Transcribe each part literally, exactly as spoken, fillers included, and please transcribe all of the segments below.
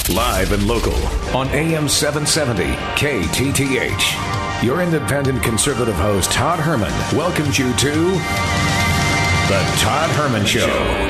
Live and local on A M seven seventy K T T H. Your independent conservative host, Todd Herman, welcomes you to The Todd Herman Show.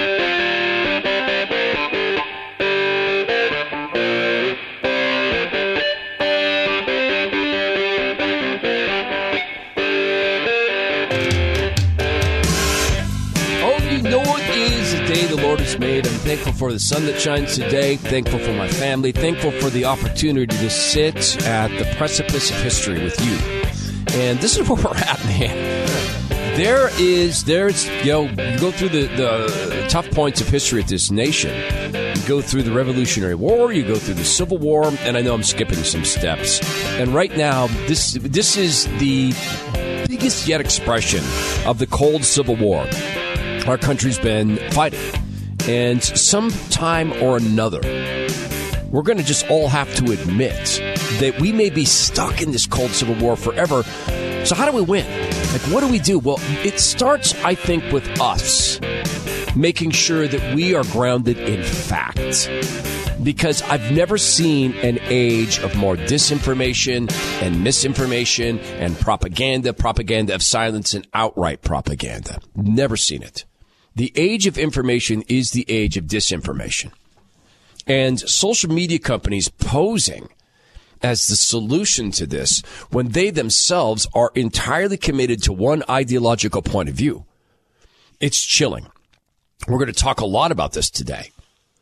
The Lord has made. I'm thankful for the sun that shines today, thankful for my family, thankful for the opportunity to sit at the precipice of history with you. And this is where we're at, man. There is, there's, you know, you go through the, the tough points of history of this nation. You go through the Revolutionary War, you go through the Civil War, and I know I'm skipping some steps. And right now, this this is the biggest yet expression of the cold Civil War our country's been fighting. And sometime or another, we're going to just all have to admit that we may be stuck in this cold Civil War forever. So how do we win? Like, what do we do? Well, it starts, I think, with us making sure that we are grounded in fact. Because I've never seen an age of more disinformation and misinformation and propaganda, propaganda of silence and outright propaganda. Never seen it. The age of information is the age of disinformation. And social media companies posing as the solution to this when they themselves are entirely committed to one ideological point of view. It's chilling. We're going to talk a lot about this today.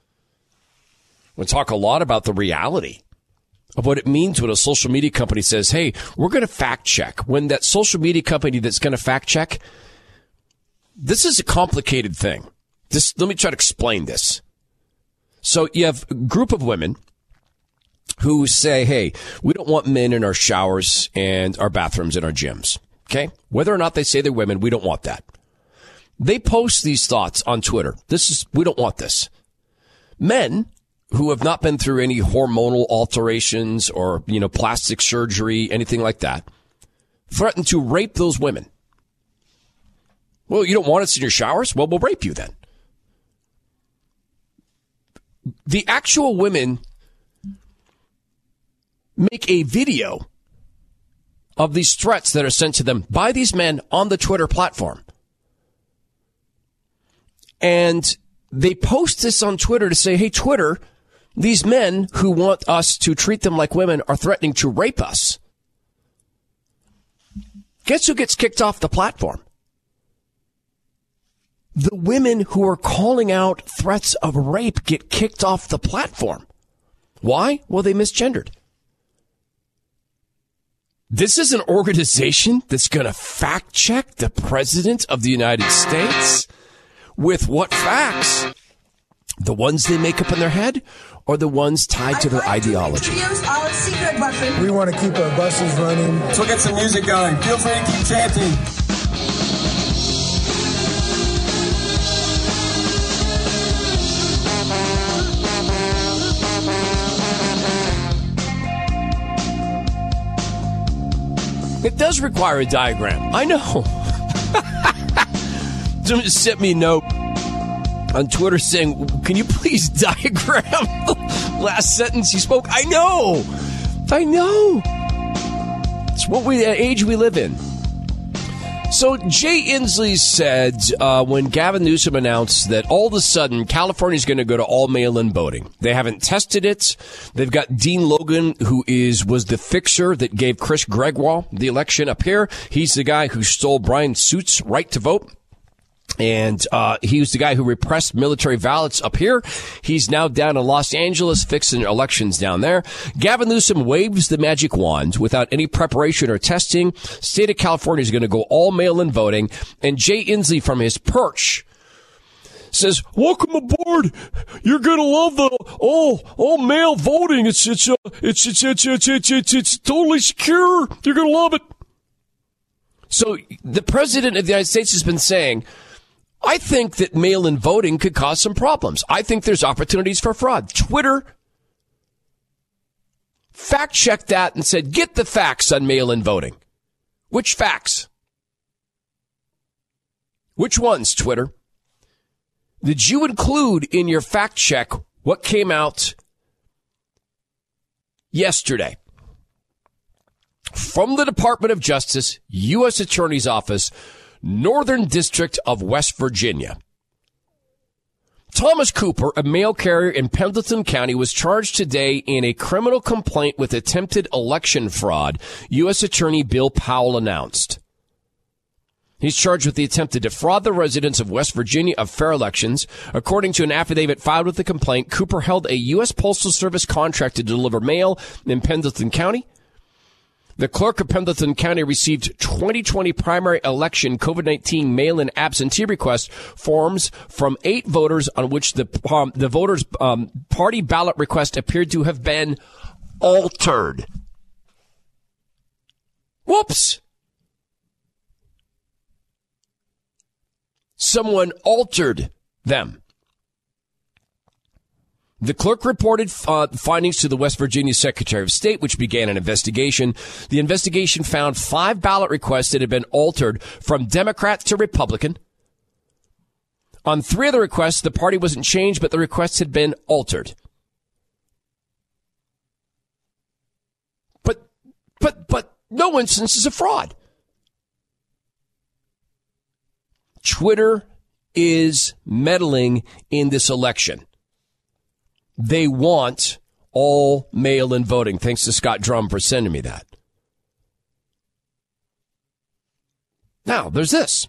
We'll talk a lot about the reality of what it means when a social media company says, hey, we're going to fact check. When that social media company that's going to fact check, this is a complicated thing. This, let me try to explain this. So you have a group of women who say, hey, we don't want men in our showers and our bathrooms and our gyms. Okay? Whether or not they say they're women, we don't want that. They post these thoughts on Twitter. This is, we don't want this. Men who have not been through any hormonal alterations or, you know, plastic surgery, anything like that, threaten to rape those women. Well, you don't want us in your showers? Well, we'll rape you then. The actual women make a video of these threats that are sent to them by these men on the Twitter platform. And they post this on Twitter to say, hey, Twitter, these men who want us to treat them like women are threatening to rape us. Guess who gets kicked off the platform? The women who are calling out threats of rape get kicked off the platform. Why? Well, they misgendered. This is an organization that's going to fact check the president of the United States with what facts? The ones they make up in their head or the ones tied I'd to their like ideology? To introduce our secret weapon. We want to keep our buses running. So get some music going. Feel free to keep chanting. It does require a diagram. I know. Someone just sent me a note on Twitter saying, can you please diagram the last sentence you spoke? I know. I know. It's what we, the age we live in. So Jay Inslee said uh, when Gavin Newsom announced that all of a sudden California is going to go to all mail-in voting. They haven't tested it. They've got Dean Logan, who is was the fixer that gave Chris Gregoire the election up here. He's the guy who stole Brian Suit's right to vote. And uh he was the guy who repressed military ballots up here. He's now down in Los Angeles fixing elections down there. Gavin Newsom waves the magic wand without any preparation or testing. State of California is going to go all mail-in voting. And Jay Inslee from his perch says, welcome aboard. You're going to love the all all mail voting. It's it's uh, it's, it's it's it's it's it's it's totally secure. You're going to love it. So the president of the United States has been saying, I think that mail-in voting could cause some problems. I think there's opportunities for fraud. Twitter fact-checked that and said, get the facts on mail-in voting. Which facts? Which ones, Twitter? Did you include in your fact check what came out yesterday from the Department of Justice, U S Attorney's Office, Northern District of West Virginia. Thomas Cooper, a mail carrier in Pendleton County, was charged today in a criminal complaint with attempted election fraud, U S Attorney Bill Powell announced. He's charged with the attempt to defraud the residents of West Virginia of fair elections. According to an affidavit filed with the complaint, Cooper held a U S Postal Service contract to deliver mail in Pendleton County. The clerk of Pendleton County received twenty twenty primary election COVID nineteen mail-in absentee request forms from eight voters on which the um, the voters' um, party ballot request appeared to have been altered. Whoops! Someone altered them. The clerk reported uh, findings to the West Virginia Secretary of State, which began an investigation. The investigation found five ballot requests that had been altered from Democrat to Republican. On three of the requests, the party wasn't changed, but the requests had been altered. But, but, but no instance is a fraud. Twitter is meddling in this election. They want all mail-in voting. Thanks to Scott Drum for sending me that. Now, there's this.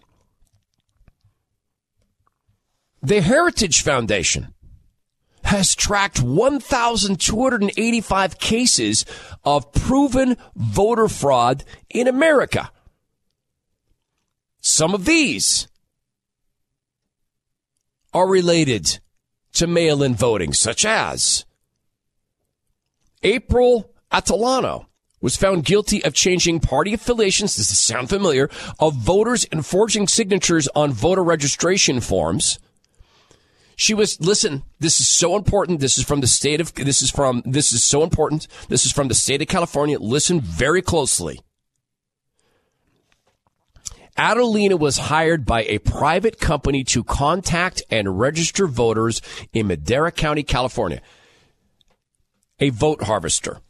The Heritage Foundation has tracked one thousand two hundred eighty-five cases of proven voter fraud in America. Some of these are related to mail-in voting, such as April Atalano was found guilty of changing party affiliations, does this sound familiar, of voters and forging signatures on voter registration forms. She was, listen, this is so important. This is from the state of, this is from, this is so important. This is from the state of California. Listen very closely. Adelina was hired by a private company to contact and register voters in Madera County, California. A vote harvester.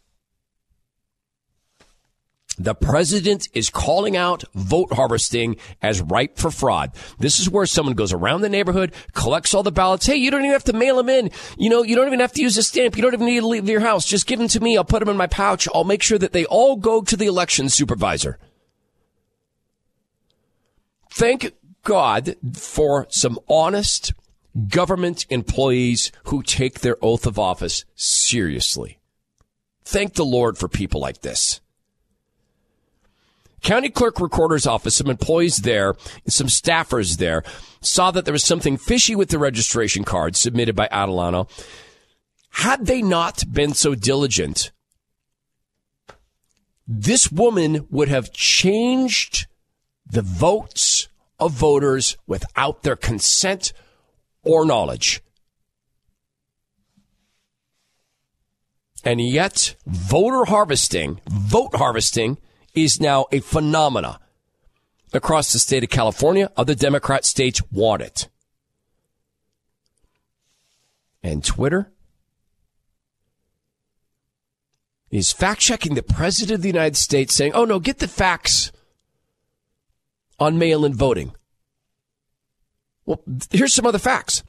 The president is calling out vote harvesting as ripe for fraud. This is where someone goes around the neighborhood, collects all the ballots. Hey, you don't even have to mail them in. You know, you don't even have to use a stamp. You don't even need to leave your house. Just give them to me. I'll put them in my pouch. I'll make sure that they all go to the election supervisor. Thank God for some honest government employees who take their oath of office seriously. Thank the Lord for people like this. County Clerk Recorder's Office, some employees there, some staffers there, saw that there was something fishy with the registration card submitted by Adelano. Had they not been so diligent, this woman would have changed the votes of voters without their consent or knowledge. And yet, voter harvesting, vote harvesting, is now a phenomena across the state of California. Other Democrat states want it. And Twitter is fact-checking the President of the United States, saying, oh, no, get the facts on mail-in voting. Well, here's some other facts.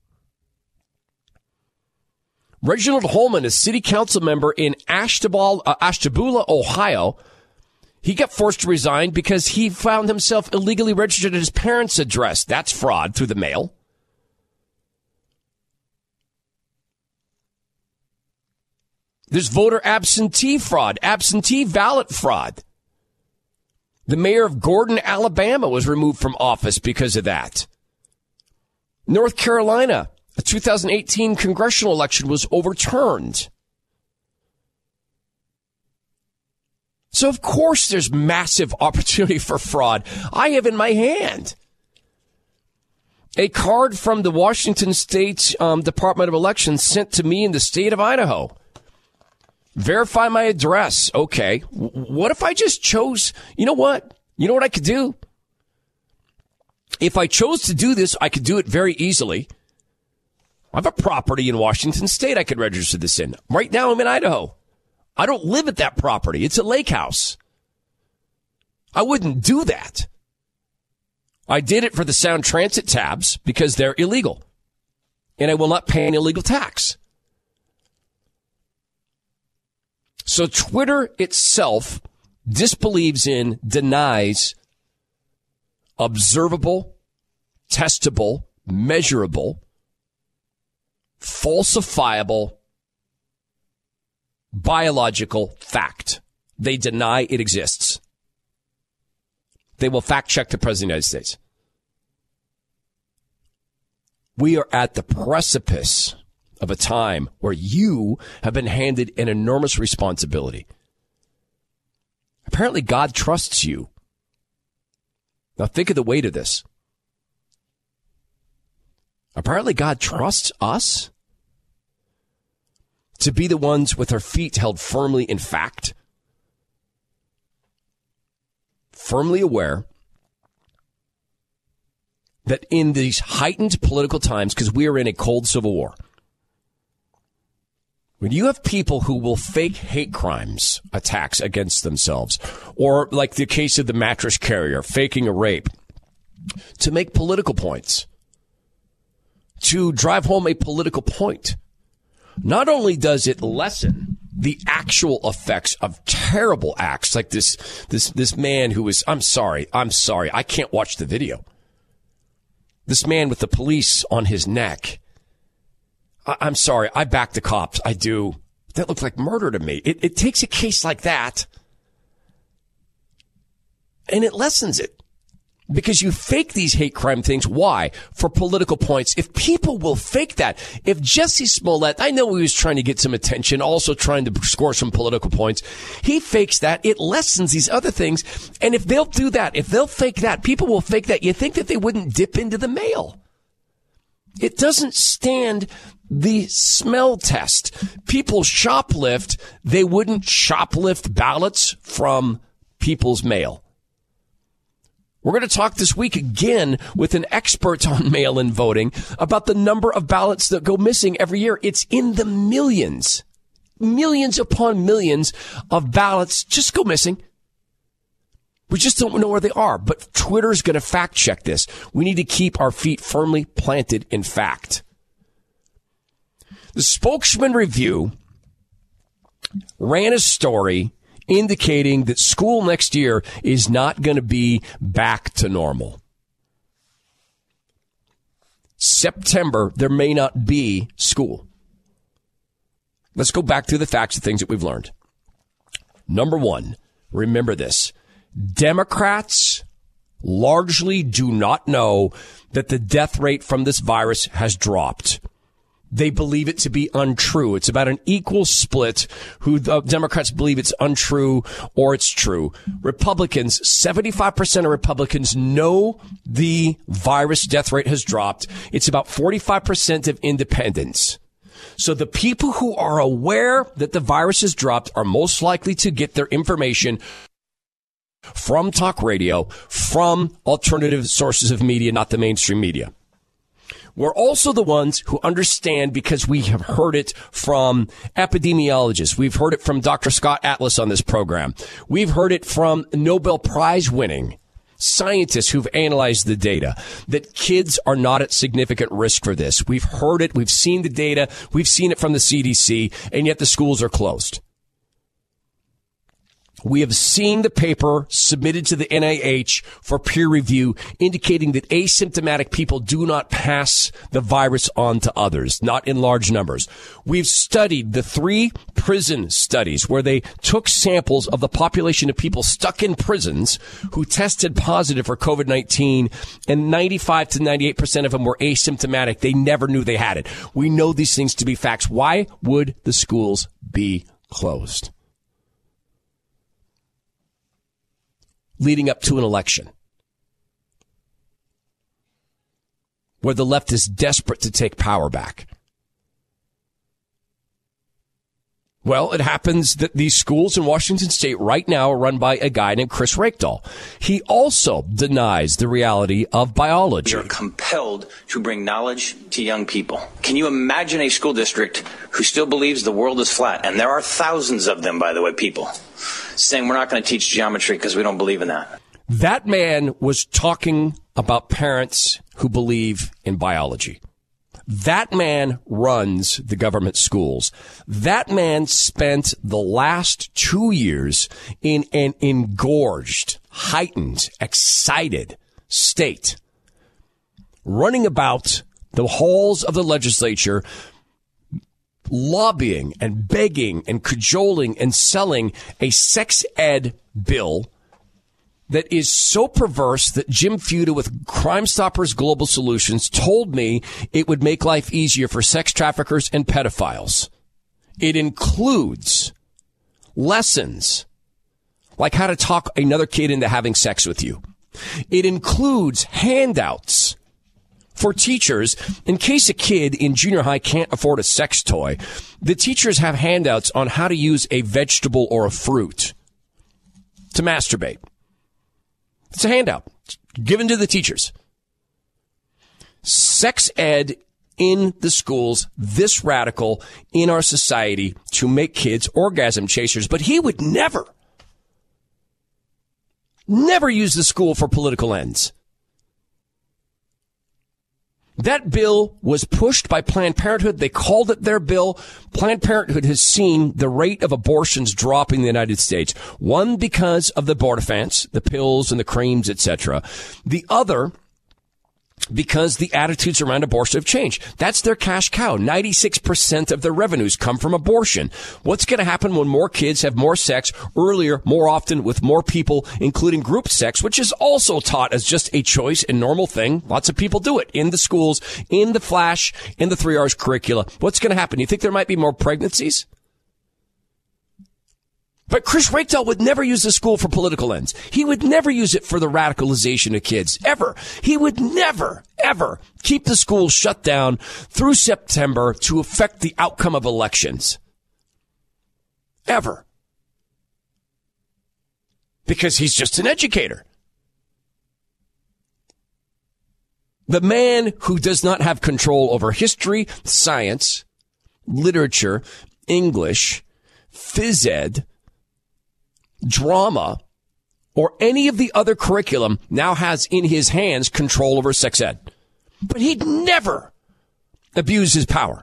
Reginald Holman, a city council member in Ashtabula, uh, Ashtabula, Ohio, he got forced to resign because he found himself illegally registered at his parents' address. That's fraud through the mail. There's voter absentee fraud, absentee ballot fraud. The mayor of Gordon, Alabama was removed from office because of that. North Carolina, a two thousand eighteen congressional election was overturned. So, of course, there's massive opportunity for fraud. I have in my hand a card from the Washington State um, Department of Elections sent to me in the state of Idaho. Verify my address. Okay. What if I just chose, you know what? You know what I could do? If I chose to do this, I could do it very easily. I have a property in Washington State I could register this in. Right now, I'm in Idaho. I don't live at that property. It's a lake house. I wouldn't do that. I did it for the Sound Transit tabs because they're illegal. And I will not pay an illegal tax. So Twitter itself disbelieves in, denies observable, testable, measurable, falsifiable, biological fact. They deny it exists. They will fact check the President of the United States. We are at the precipice of a time where you have been handed an enormous responsibility. Apparently, God trusts you. Now, think of the weight of this. Apparently, God trusts us to be the ones with our feet held firmly in fact, firmly aware that in these heightened political times, because we are in a cold civil war, when you have people who will fake hate crimes, attacks against themselves, or like the case of the mattress carrier, faking a rape, to make political points, to drive home a political point, not only does it lessen the actual effects of terrible acts like this, this, this man who was, I'm sorry, I'm sorry, I can't watch the video. This man with the police on his neck. I, I'm sorry, I back the cops. I do. That looked like murder to me. It, it takes a case like that and it lessens it. Because you fake these hate crime things. Why? For political points. If people will fake that, if Jesse Smollett, I know he was trying to get some attention, also trying to score some political points. He fakes that. It lessens these other things. And if they'll do that, if they'll fake that, people will fake that. You think that they wouldn't dip into the mail. It doesn't stand the smell test. People shoplift. They wouldn't shoplift ballots from people's mail. We're going to talk this week again with an expert on mail-in voting about the number of ballots that go missing every year. It's in the millions. Millions upon millions of ballots just go missing. We just don't know where they are. But Twitter's going to fact check this. We need to keep our feet firmly planted in fact. The Spokesman Review ran a story indicating that school next year is not going to be back to normal. September, there may not be school. Let's go back through the facts of things that we've learned. Number one, remember this. Democrats largely do not know that the death rate from this virus has dropped. They believe it to be untrue. It's about an equal split who the Democrats believe it's untrue or it's true. Republicans, seventy-five percent of Republicans know the virus death rate has dropped. It's about forty-five percent of independents. So the people who are aware that the virus has dropped are most likely to get their information from talk radio, from alternative sources of media, not the mainstream media. We're also the ones who understand because we have heard it from epidemiologists. We've heard it from Doctor Scott Atlas on this program. We've heard it from Nobel Prize winning scientists who've analyzed the data that kids are not at significant risk for this. We've heard it. We've seen the data. We've seen it from the C D C, and yet the schools are closed. We have seen the paper submitted to the N I H for peer review indicating that asymptomatic people do not pass the virus on to others, not in large numbers. We've studied the three prison studies where they took samples of the population of people stuck in prisons who tested positive for COVID nineteen, and ninety-five to ninety-eight percent of them were asymptomatic. They never knew they had it. We know these things to be facts. Why would the schools be closed leading up to an election where the left is desperate to take power back? Well, it happens that these schools in Washington State right now are run by a guy named Chris Reykdal. He also denies the reality of biology. We are compelled to bring knowledge to young people. Can you imagine a school district who still believes the world is flat? And there are thousands of them, by the way, people saying we're not going to teach geometry because we don't believe in that. That man was talking about parents who believe in biology. That man runs the government schools. That man spent the last two years in an engorged, heightened, excited state, running about the halls of the legislature, lobbying and begging and cajoling and selling a sex ed bill that is so perverse that Jim Fuda with Crime Stoppers Global Solutions told me it would make life easier for sex traffickers and pedophiles. It includes lessons like how to talk another kid into having sex with you. It includes handouts for teachers. In case a kid in junior high can't afford a sex toy, the teachers have handouts on how to use a vegetable or a fruit to masturbate. It's a handout given to the teachers. Sex ed in the schools, this radical in our society to make kids orgasm chasers. But he would never, never use the school for political ends. That bill was pushed by Planned Parenthood. They called it their bill. Planned Parenthood has seen the rate of abortions drop in the United States. One, because of the abortifacts, the pills and the creams, et cetera. The other, because the attitudes around abortion have changed. That's their cash cow. ninety-six percent of their revenues come from abortion. What's going to happen when more kids have more sex earlier, more often, with more people, including group sex, which is also taught as just a choice and normal thing? Lots of people do it in the schools, in the flash, in the three R's curricula. What's going to happen? You think there might be more pregnancies? But Chris Reykdal would never use the school for political ends. He would never use it for the radicalization of kids, ever. He would never, ever keep the school shut down through September to affect the outcome of elections. Ever. Because he's just an educator. The man who does not have control over history, science, literature, English, phys ed, drama, or any of the other curriculum now has in his hands control over sex ed. But he'd never abuse his power.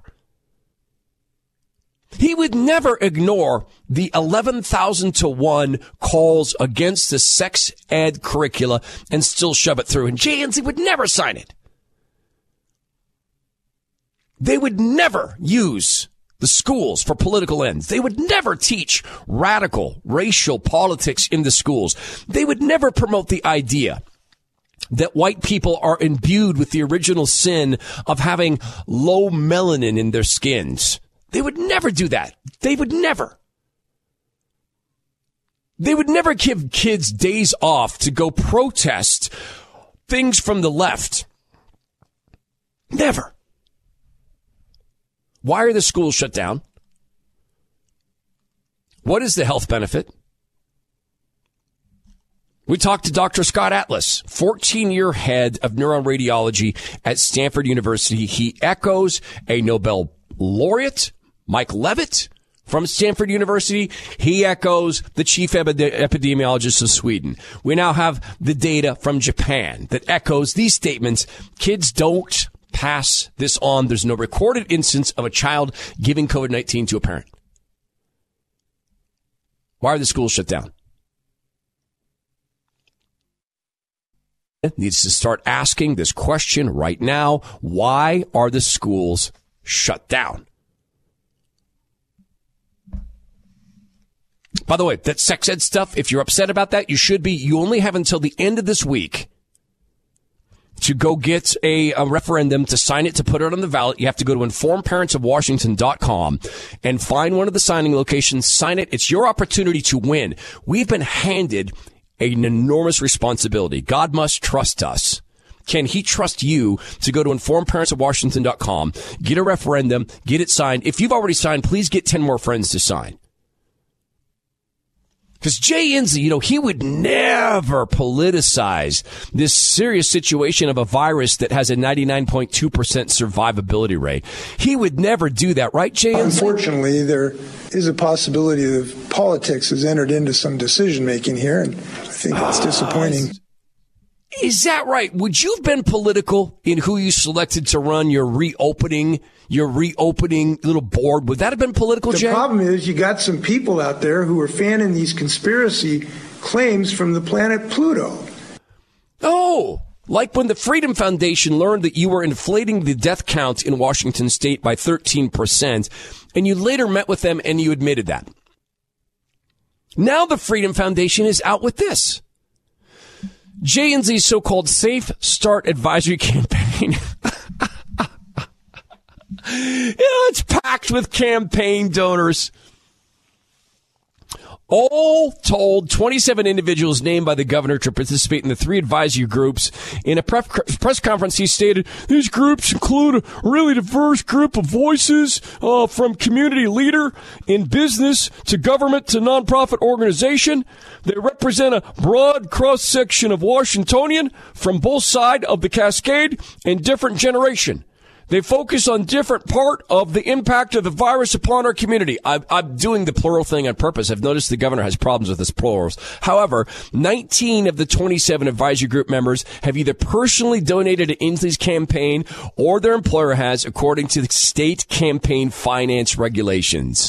He would never ignore the eleven thousand to one calls against the sex ed curricula and still shove it through. And J N C would never sign it. They would never use the schools for political ends. They would never teach radical racial politics in the schools. They would never promote the idea that white people are imbued with the original sin of having low melanin in their skins. They would never do that. They would never. They would never give kids days off to go protest things from the left. Never. Why are the schools shut down? What is the health benefit? We talked to Doctor Scott Atlas, fourteen-year head of neuroradiology at Stanford University. He echoes a Nobel laureate, Mike Levitt, from Stanford University. He echoes the chief epidemiologist of Sweden. We now have the data from Japan that echoes these statements. Kids don't pass this on. There's no recorded instance of a child giving COVID nineteen to a parent. Why are the schools shut down? It needs to start asking this question right now. Why are the schools shut down? By the way, that sex ed stuff, if you're upset about that, you should be. You only have until the end of this week to go get a, a referendum, to sign it, to put it on the ballot. You have to go to inform parents of washington dot com and find one of the signing locations, sign it. It's your opportunity to win. We've been handed an enormous responsibility. God must trust us can he trust you to go to informed parents of washington dot com, get a referendum, get it signed? If you've already signed, please get ten more friends to sign. Because Jay Inslee, you know, he would never politicize this serious situation of a virus that has a ninety-nine point two percent survivability rate. He would never do that, right, Jay Inslee? Unfortunately, there is a possibility that politics has entered into some decision-making here, and I think it's disappointing. Uh, is that right? Would you have been political in who you selected to run your reopening Your reopening little board? Would that have been political, the Jay? The problem is you got some people out there who are fanning these conspiracy claims from the planet Pluto. Oh, like when the Freedom Foundation learned that you were inflating the death count in Washington state by thirteen percent, and you later met with them and you admitted that. Now the Freedom Foundation is out with this. Jay Inslee's so-called Safe Start Advisory Campaign. You know, it's packed with campaign donors. All told, twenty-seven individuals named by the governor to participate in the three advisory groups. In a press conference, he stated, these groups include a really diverse group of voices uh, from community leader in business to government to nonprofit organization. They represent a broad cross-section of Washingtonian from both sides of the Cascade and different generation. They focus on different part of the impact of the virus upon our community. I, I'm doing the plural thing on purpose. I've noticed the governor has problems with his plurals. However, nineteen of the twenty-seven advisory group members have either personally donated to Inslee's campaign or their employer has, according to the state campaign finance regulations.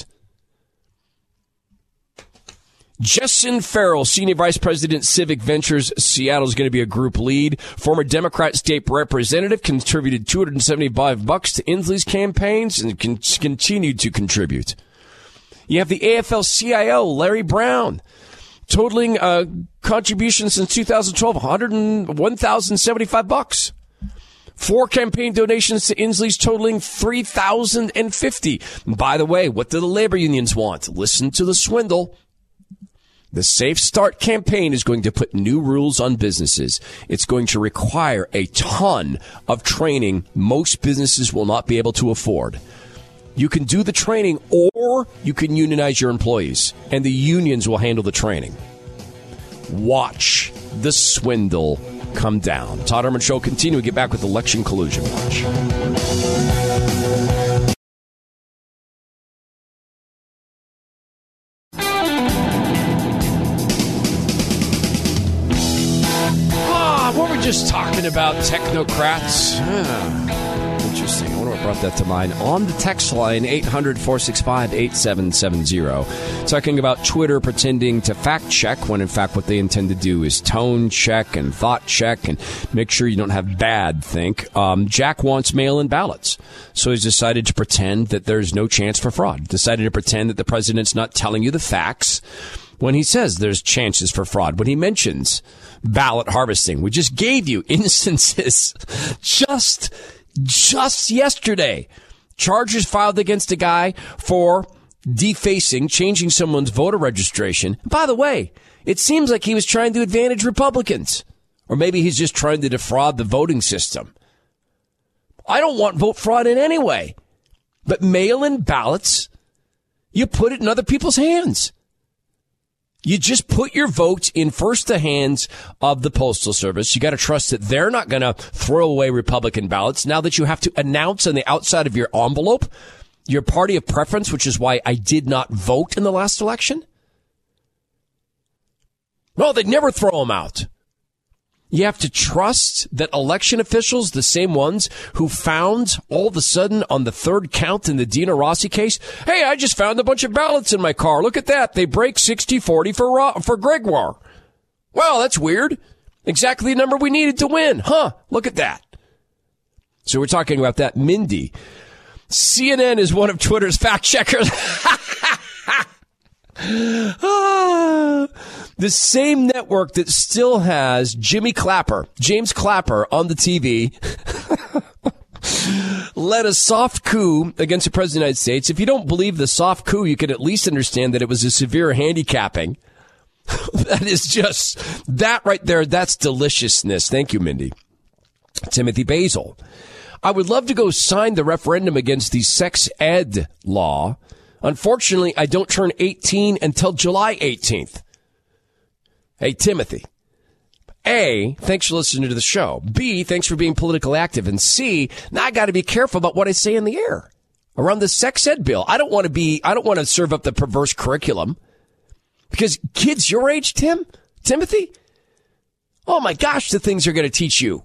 Justin Farrell, Senior Vice President, Civic Ventures, Seattle, is going to be a group lead. Former Democrat State Representative contributed two hundred seventy-five bucks to Inslee's campaigns and can continued to contribute. You have the A F L C I O, Larry Brown, totaling uh, contributions since two thousand twelve, one hundred one thousand seventy-five bucks. Four campaign donations to Inslee's totaling three thousand fifty. By the way, what do the labor unions want? Listen to the swindle. The Safe Start campaign is going to put new rules on businesses. It's going to require a ton of training most businesses will not be able to afford. You can do the training or you can unionize your employees, and the unions will handle the training. Watch the swindle come down. Todd Herman Show continue. We get back with election collusion. Watch. Just talking about technocrats. Ah, interesting. I wonder what brought that to mind. On the text line, eight hundred, four six five, eight seven seven zero. Talking about Twitter pretending to fact check when in fact what they intend to do is tone check and thought check and make sure you don't have bad think. Um, Jack wants mail-in ballots. So he's decided to pretend that there's no chance for fraud. Decided to pretend that the president's not telling you the facts when he says there's chances for fraud. When he mentions ballot harvesting, we just gave you instances just just yesterday. Charges filed against a guy for defacing, changing someone's voter registration. By the way, it seems like he was trying to advantage Republicans. Or maybe he's just trying to defraud the voting system. I don't want vote fraud in any way. But mail-in ballots, you put it in other people's hands. You just put your vote in first the hands of the Postal Service. You got to trust that they're not going to throw away Republican ballots now that you have to announce on the outside of your envelope your party of preference, which is why I did not vote in the last election. No, they'd never throw them out. You have to trust that election officials, the same ones who found all of a sudden on the third count in the Dina Rossi case, hey, I just found a bunch of ballots in my car. Look at that. They break sixty forty for for Gregoire. Well, that's weird. Exactly the number we needed to win. Huh? Look at that. So we're talking about that. Mindy. C N N is one of Twitter's fact checkers. ah, the same network that still has Jimmy Clapper, James Clapper on the T V, led a soft coup against the President of the United States. If you don't believe the soft coup, you can at least understand that it was a severe handicapping. That is just, that right there, that's deliciousness. Thank you, Mindy. Timothy Basil. I would love to go sign the referendum against the sex ed law. Unfortunately, I don't turn eighteen until July eighteenth. Hey, Timothy. A, thanks for listening to the show. B, thanks for being politically active. And C, now I got to be careful about what I say in the air around the sex ed bill. I don't want to be, I don't want to serve up the perverse curriculum because kids your age, Tim, Timothy, oh my gosh, the things they're going to teach you.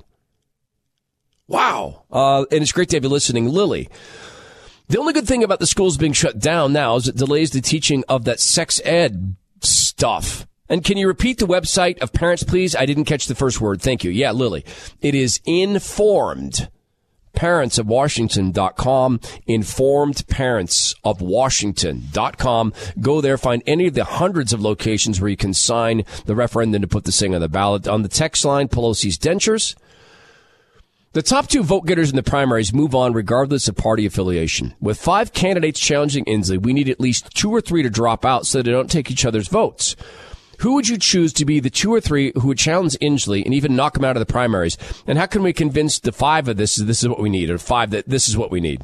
Wow. Uh, and it's great to have you listening, Lily. The only good thing about the schools being shut down now is it delays the teaching of that sex ed stuff. And can you repeat the website of parents, please? I didn't catch the first word. Thank you. Yeah, Lily. It is informed parents of washington dot com, informed parents of washington dot com. Go there, find any of the hundreds of locations where you can sign the referendum to put this thing on the ballot. On the text line, Pelosi's dentures. The top two vote getters in the primaries move on regardless of party affiliation. With five candidates challenging Inslee, we need at least two or three to drop out so they don't take each other's votes. Who would you choose to be the two or three who would challenge Inslee and even knock him out of the primaries? And how can we convince the five of this this is what we need, or five that this is what we need?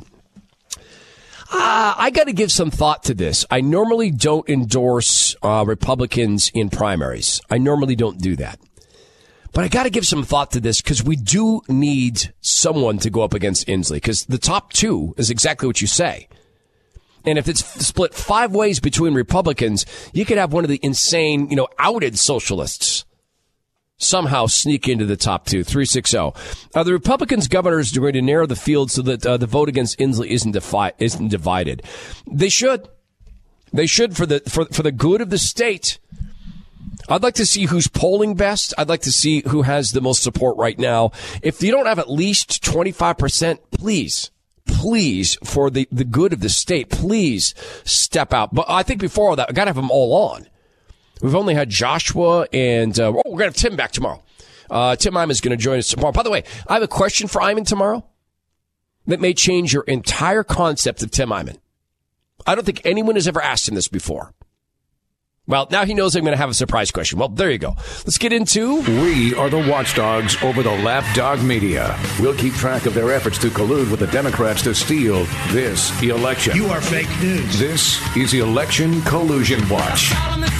Uh, I got to give some thought to this. I normally don't endorse uh, Republicans in primaries. I normally don't do that. But I got to give some thought to this because we do need someone to go up against Inslee because the top two is exactly what you say. And if it's split five ways between Republicans, you could have one of the insane, you know, outed socialists somehow sneak into the top two. three six zero. Uh, the Republicans' governors are going to narrow the field so that uh, the vote against Inslee isn't, defi- isn't divided. They should. They should for the for for the good of the state. I'd like to see who's polling best. I'd like to see who has the most support right now. If you don't have at least twenty-five percent, please. Please, for the, the good of the state, please step out. But I think before all that, I got to have them all on. We've only had Joshua and, uh, oh, we're going to have Tim back tomorrow. Uh, Tim Eyman is going to join us tomorrow. By the way, I have a question for Eyman tomorrow that may change your entire concept of Tim Eyman. I don't think anyone has ever asked him this before. Well, now he knows I'm going to have a surprise question. Well, there you go. Let's get into... We are the watchdogs over the lapdog media. We'll keep track of their efforts to collude with the Democrats to steal this election. You are fake news. This is Election Collusion Watch.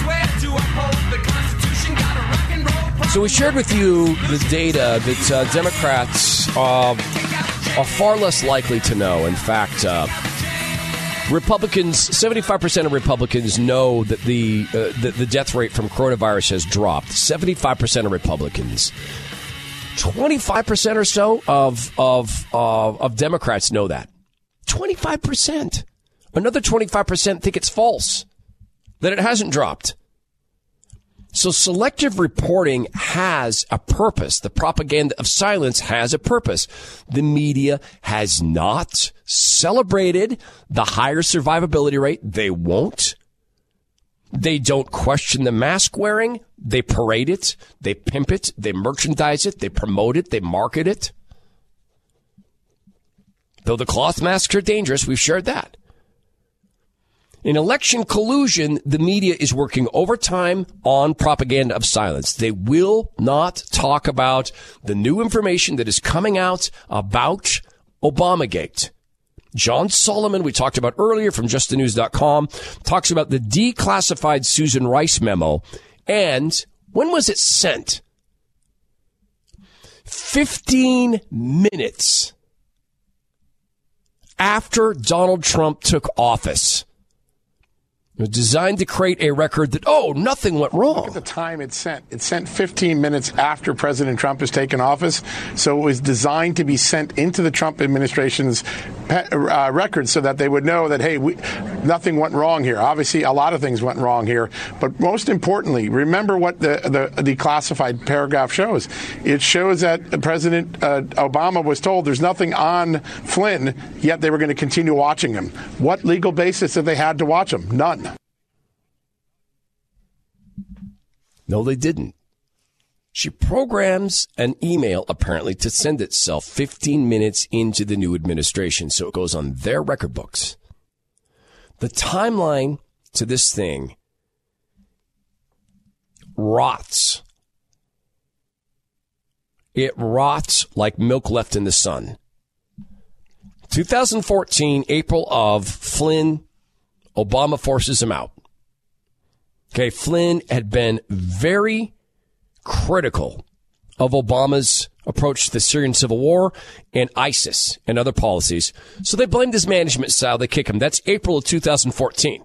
So we shared with you the data that uh, Democrats uh, are far less likely to know. In fact... Uh, Republicans, seventy-five percent of Republicans know that the, uh, the the death rate from coronavirus has dropped. seventy-five percent of Republicans. twenty-five percent or so of of uh, of Democrats know that. twenty-five percent. Another twenty-five percent think it's false, that it hasn't dropped. So selective reporting has a purpose. The propaganda of silence has a purpose. The media has not celebrated the higher survivability rate. They won't. They don't question the mask wearing. They parade it. They pimp it. They merchandise it. They promote it. They market it. Though the cloth masks are dangerous, we've shared that. In election collusion, the media is working overtime on propaganda of silence. They will not talk about the new information that is coming out about Obamagate. John Solomon, we talked about earlier from just the news dot com, talks about the declassified Susan Rice memo. And when was it sent? fifteen minutes after Donald Trump took office. It was designed to create a record that, oh, nothing went wrong. Look at the time it sent. It sent fifteen minutes after President Trump has taken office. So it was designed to be sent into the Trump administration's uh, record so that they would know that, hey, we, nothing went wrong here. Obviously, a lot of things went wrong here. But most importantly, remember what the, the declassified paragraph shows. It shows that President uh, Obama was told there's nothing on Flynn, yet they were going to continue watching him. What legal basis have they had to watch him? None. No, they didn't. She programs an email, apparently, to send itself fifteen minutes into the new administration, so it goes on their record books. The timeline to this thing rots. it rots like milk left in the sun. twenty fourteen, April of, Flynn, Obama forces him out. Okay, Flynn had been very critical of Obama's approach to the Syrian civil war and ISIS and other policies. So they blamed his management style. They kick him. That's April of two thousand fourteen.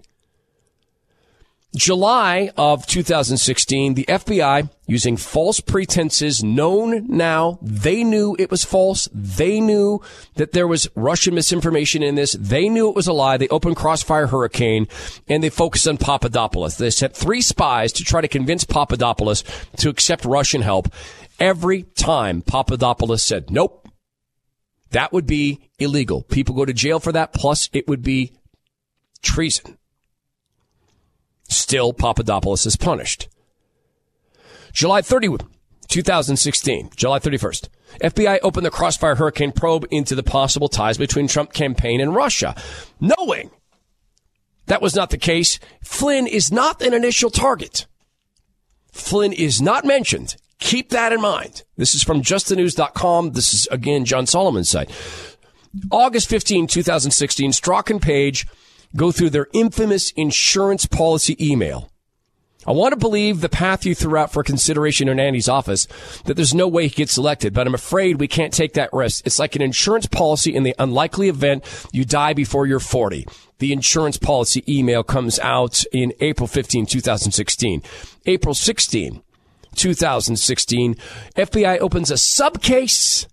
July of two thousand sixteen, the F B I, using false pretenses, known now, they knew it was false. They knew that there was Russian misinformation in this. They knew it was a lie. They opened Crossfire Hurricane, and they focused on Papadopoulos. They sent three spies to try to convince Papadopoulos to accept Russian help. Every time Papadopoulos said, nope, that would be illegal. People go to jail for that, plus it would be treason. Still, Papadopoulos is punished. July thirtieth, twenty sixteen, July thirty-first. F B I opened the Crossfire Hurricane probe into the possible ties between Trump campaign and Russia. Knowing that was not the case, Flynn is not an initial target. Flynn is not mentioned. Keep that in mind. This is from just the news dot com. This is, again, John Solomon's site. August fifteenth, twenty sixteen, Strzok and Page go through their infamous insurance policy email. I want to believe the path you threw out for consideration in Andy's office, that there's no way he gets elected, but I'm afraid we can't take that risk. It's like an insurance policy in the unlikely event you die before you're forty. The insurance policy email comes out in April fifteenth, twenty sixteen. April sixteenth, twenty sixteen, F B I opens a subcase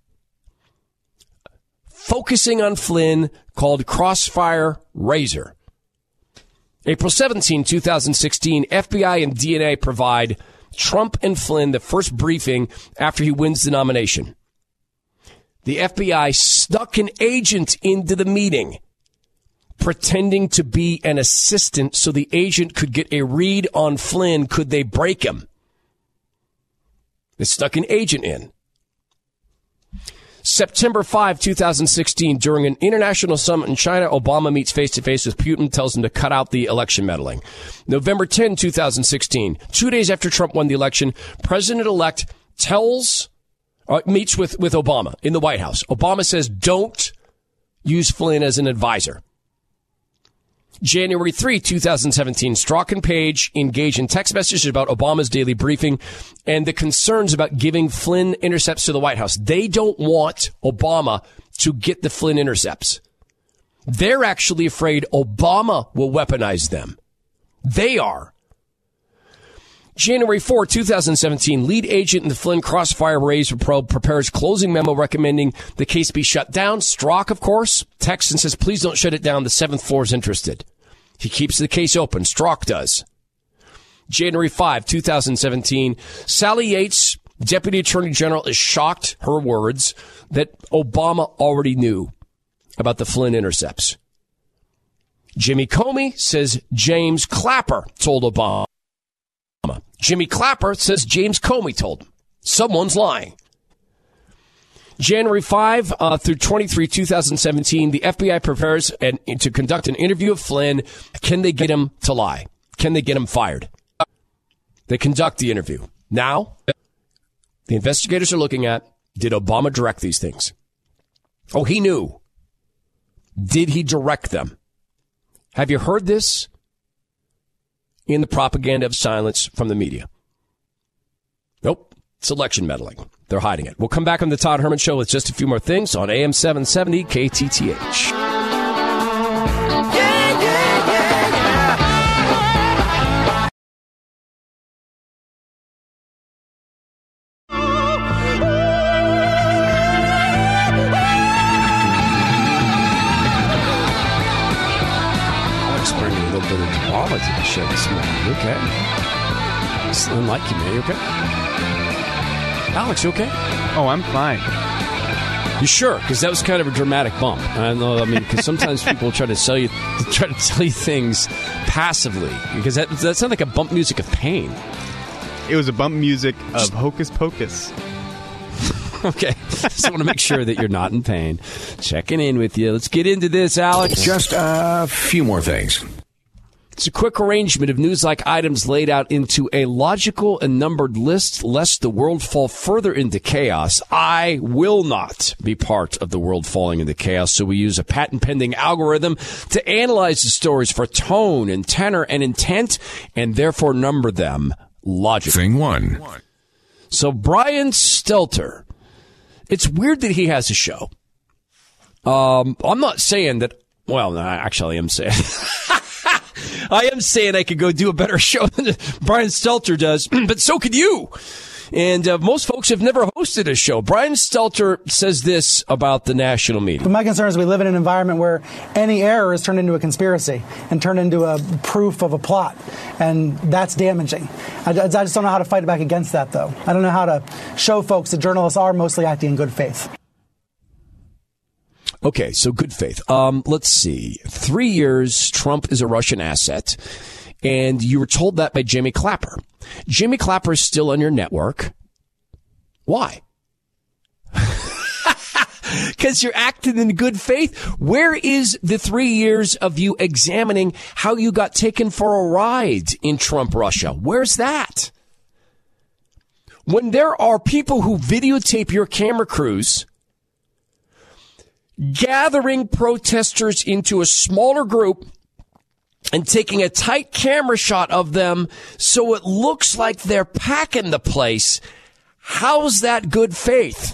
focusing on Flynn called Crossfire Razor. April seventeenth, twenty sixteen, F B I and D N A provide Trump and Flynn the first briefing after he wins the nomination. The F B I snuck an agent into the meeting, pretending to be an assistant so the agent could get a read on Flynn. Could they break him? They snuck an agent in. September fifth, twenty sixteen, during an international summit in China, Obama meets face-to-face with Putin, tells him to cut out the election meddling. November tenth, twenty sixteen, two days after Trump won the election, President-elect tells, uh, meets with, with Obama in the White House. Obama says, don't use Flynn as an advisor. January third, twenty seventeen, Strzok and Page engage in text messages about Obama's daily briefing and the concerns about giving Flynn intercepts to the White House. They don't want Obama to get the Flynn intercepts. They're actually afraid Obama will weaponize them. They are. January fourth, twenty seventeen, lead agent in the Flynn Crossfire Razor probe prepares closing memo recommending the case be shut down. Strzok, of course, texts and says, please don't shut it down. The seventh floor is interested. He keeps the case open. Strzok does. January fifth, twenty seventeen, Sally Yates, Deputy Attorney General, is shocked, her words, that Obama already knew about the Flynn intercepts. Jimmy Comey says James Clapper told Obama. Jimmy Clapper says James Comey told him. Someone's lying. January fifth uh, through twenty-three, twenty seventeen, the F B I prepares an, to conduct an interview of Flynn. Can they get him to lie? Can they get him fired? They conduct the interview. Now, the investigators are looking at, did Obama direct these things? Oh, he knew. Did he direct them? Have you heard this in the propaganda of silence from the media? Nope. It's election meddling. They're hiding it. We'll come back on the Todd Herman Show with just a few more things on A M seven seventy K T T H. Yeah, yeah, yeah, yeah. Alex bringing a little bit of drama to the show this morning. You okay? It's unlike you, man. You okay? Alex, you okay? Oh, I'm fine. You sure? Because that was kind of a dramatic bump. I know. I mean, because sometimes people try to sell you, try to tell you things passively. Because that that sounds like a bump music of pain. It was a bump music of Hocus Pocus. Okay. Just want to make sure that you're not in pain. Checking in with you. Let's get into this, Alex. Just a few more things. It's a quick arrangement of news-like items laid out into a logical and numbered list, lest the world fall further into chaos. I will not be part of the world falling into chaos, so we use a patent-pending algorithm to analyze the stories for tone and tenor and intent, and therefore number them logically. Thing one. So Brian Stelter, it's weird that he has a show. Um, I'm not saying that, well, no, actually I am saying... I am saying I could go do a better show than Brian Stelter does, but so could you. And uh, most folks have never hosted a show. Brian Stelter says this about the national media. But my concern is we live in an environment where any error is turned into a conspiracy and turned into a proof of a plot. And that's damaging. I, I just don't know how to fight back against that, though. I don't know how to show folks that journalists are mostly acting in good faith. Okay, so good faith. Um, let's see. Three years, Trump is a Russian asset, and you were told that by Jimmy Clapper. Jimmy Clapper is still on your network. Why? Because you're acting in good faith. Where is the three years of you examining how you got taken for a ride in Trump Russia? Where's that? When there are people who videotape your camera crews gathering protesters into a smaller group and taking a tight camera shot of them so it looks like they're packing the place, how's that good faith?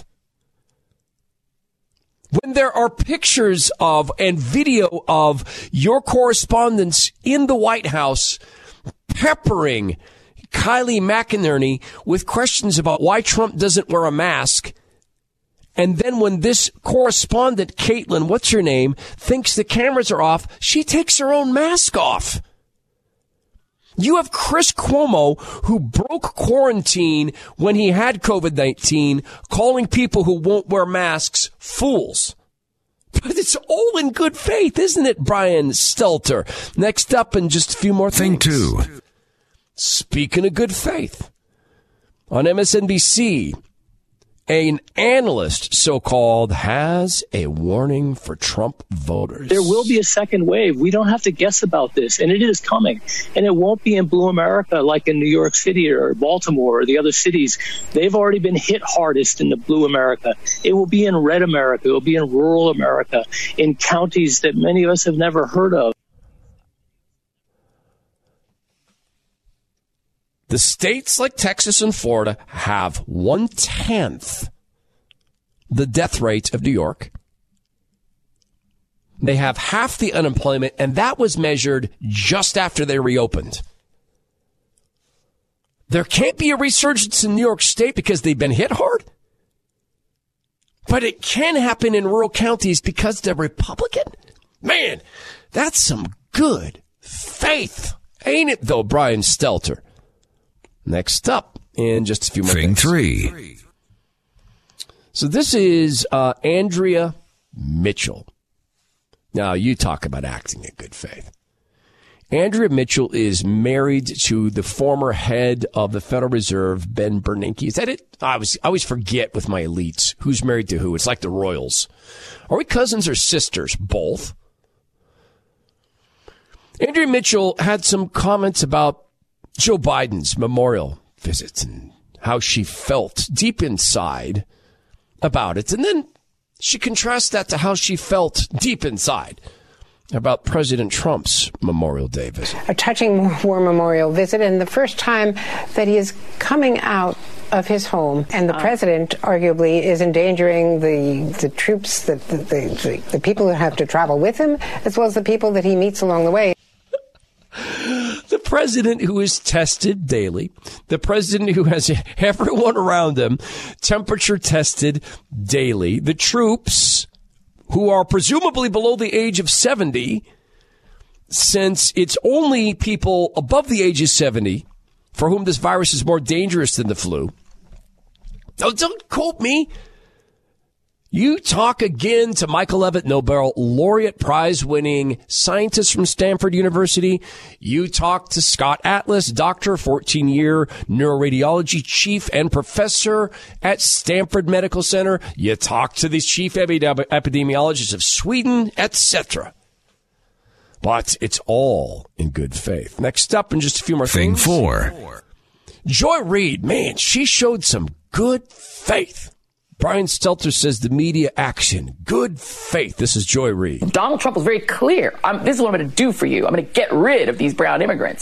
When there are pictures of and video of your correspondents in the White House peppering Kylie McInerney with questions about why Trump doesn't wear a mask, and then when this correspondent, Caitlin, what's her name, thinks the cameras are off, she takes her own mask off. You have Chris Cuomo, who broke quarantine when he had covid nineteen, calling people who won't wear masks fools. But it's all in good faith, isn't it, Brian Stelter? Next up, in just a few more things. Thing two. Speaking of good faith, on M S N B C, an analyst, so-called, has a warning for Trump voters. There will be a second wave. We don't have to guess about this, and it is coming. And it won't be in blue America like in New York City or Baltimore or the other cities. They've already been hit hardest in the blue America. It will be in red America. It will be in rural America, in counties that many of us have never heard of. The states like Texas and Florida have one-tenth the death rate of New York. They have half the unemployment, and that was measured just after they reopened. There can't be a resurgence in New York State because they've been hit hard. But it can happen in rural counties because they're Republican. Man, that's some good faith, ain't it, though, Brian Stelter? Next up, in just a few more Thing minutes. three. So this is uh, Andrea Mitchell. Now, you talk about acting in good faith. Andrea Mitchell is married to the former head of the Federal Reserve, Ben Bernanke. Is that it? I, was, I always forget with my elites who's married to who. It's like the royals. Are we cousins or sisters? Both. Andrea Mitchell had some comments about Joe Biden's memorial visit and how she felt deep inside about it. And then she contrasts that to how she felt deep inside about President Trump's Memorial Day visit. A touching war memorial visit, and the first time that he is coming out of his home, and the uh, president arguably is endangering the the troops, the the, the the people who have to travel with him, as well as the people that he meets along the way. The president who is tested daily, the president who has everyone around him temperature tested daily, the troops who are presumably below the age of seventy, since it's only people above the age of seventy for whom this virus is more dangerous than the flu. Now, don't quote me. You talk again to Michael Levitt, Nobel laureate prize-winning scientist from Stanford University. You talk to Scott Atlas, doctor, fourteen-year neuroradiology chief and professor at Stanford Medical Center. You talk to the chief epidemiologist of Sweden, et cetera. But it's all in good faith. Next up, in just a few more Thing things. four. Joy Reid, man, she showed some good faith. Brian Stelter says the media action, good faith. This is Joy Reid. Donald Trump was very clear. I'm, this is what I'm going to do for you. I'm going to get rid of these brown immigrants.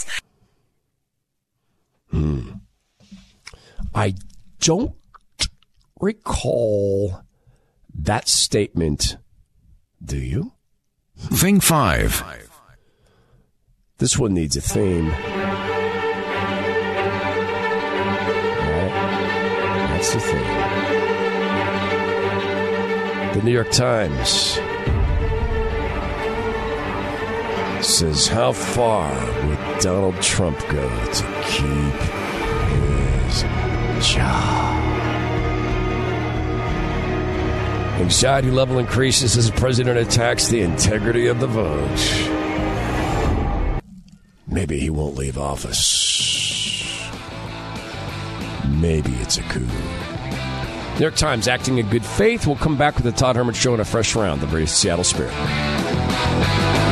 Hmm. I don't recall that statement. Do you? Thing five. This one needs a theme. Right. That's the thing. The New York Times says, how far would Donald Trump go to keep his job? Anxiety level increases as the president attacks the integrity of the vote. Maybe he won't leave office. Maybe it's a coup. New York Times acting in good faith. We'll come back with the Todd Herman Show in a fresh round. The very Seattle Spirit.